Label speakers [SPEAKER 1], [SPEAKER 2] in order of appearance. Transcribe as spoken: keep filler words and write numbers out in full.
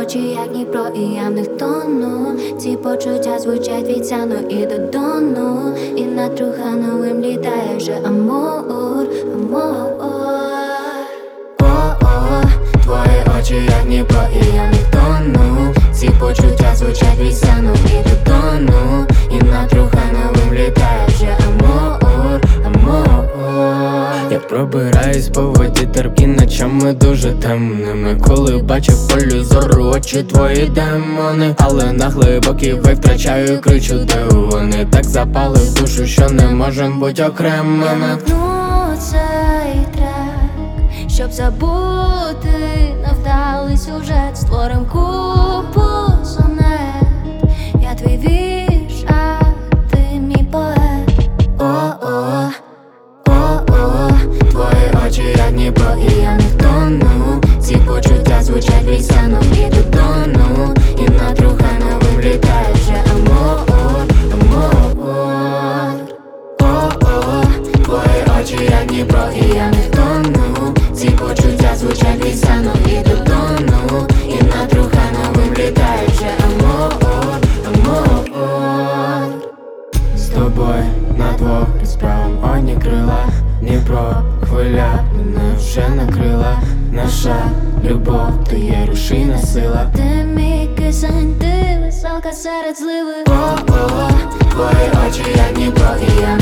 [SPEAKER 1] очі, як Дніпро, і я в них тону. Ці почуття звучать від сяну і до дону. І над Трухановим літає вже амор, амор. О-о, твої очі, як Дніпро, і я в них тону. Ці почуття звучать від сяну і до дону. І над Трухановим літає вже амор, амор.
[SPEAKER 2] Я пробираюсь по воді терпкі ночами дуже темними. Коли бачу в полі зору очі твої демони, але на глибокий век втрачаю, кричу, де вони. Так запали в душу, що не можем бути окремими.
[SPEAKER 1] Я наткну цей трек, щоб забути невдалий сюжет. Створим купу сонет. Я твій вірш, а ти мій поет. О-о, о-о, твої очі, як Дніпро, і я в них тону. Ці почуття звучать від сяну і до дону. І над Трухановим літає вже амор, амор. О-о, твої очі, як Дніпро, і я в них тону. Ці почуття звучать від сяну і до дону. І над Трухановим літає вже амор, амор.
[SPEAKER 2] З тобою на двох під справом одні крила. Дніпро, хвиля, мене вже накрила. Наша любов, ти є рушійна сила.
[SPEAKER 1] Ти мій кисень, ти веселка серед зливи.
[SPEAKER 2] О-о,
[SPEAKER 1] твої очі, як Дніпро, і я